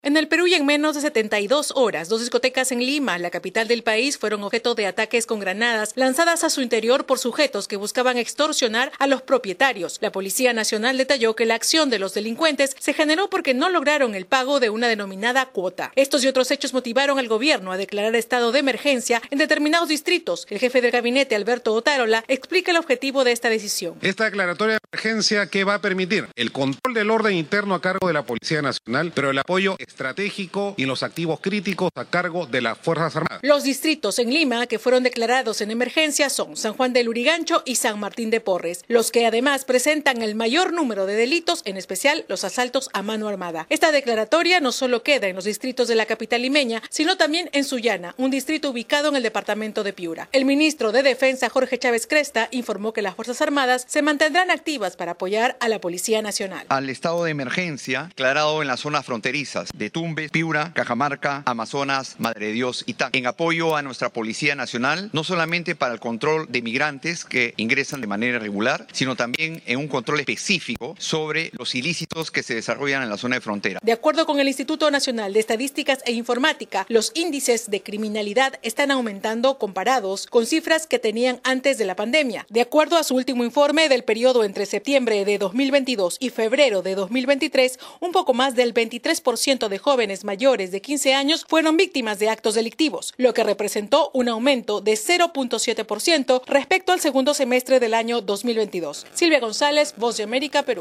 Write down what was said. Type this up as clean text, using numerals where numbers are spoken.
En el Perú y en menos de 72 horas, 2 discotecas en Lima, la capital del país, fueron objeto de ataques con granadas lanzadas a su interior por sujetos que buscaban extorsionar a los propietarios. La Policía Nacional detalló que la acción de los delincuentes se generó porque no lograron el pago de una denominada cuota. Estos y otros hechos motivaron al gobierno a declarar estado de emergencia en determinados distritos. El jefe del gabinete, Alberto Otárola, explica el objetivo de esta decisión. Esta declaratoria de emergencia que va a permitir el control del orden interno a cargo de la Policía Nacional, pero el apoyo estratégico y los activos críticos a cargo de las Fuerzas Armadas. Los distritos en Lima que fueron declarados en emergencia son San Juan del Lurigancho y San Martín de Porres, los que además presentan el mayor número de delitos, en especial los asaltos a mano armada. Esta declaratoria no solo queda en los distritos de la capital limeña, sino también en Sullana, un distrito ubicado en el departamento de Piura. El ministro de Defensa, Jorge Chávez Cresta, informó que las Fuerzas Armadas se mantendrán activas para apoyar a la Policía Nacional. Al estado de emergencia declarado en las zonas fronterizas de Tumbes, Piura, Cajamarca, Amazonas, Madre de Dios y Tacna, en apoyo a nuestra Policía Nacional, no solamente para el control de migrantes que ingresan de manera irregular, sino también en un control específico sobre los ilícitos que se desarrollan en la zona de frontera. De acuerdo con el Instituto Nacional de Estadísticas e Informática, los índices de criminalidad están aumentando comparados con cifras que tenían antes de la pandemia. De acuerdo a su último informe del periodo entre septiembre de 2022 y febrero de 2023, un poco más del 23% de jóvenes mayores de 15 años fueron víctimas de actos delictivos, lo que representó un aumento de 0.7% respecto al segundo semestre del año 2022. Silvia González, Voz de América, Perú.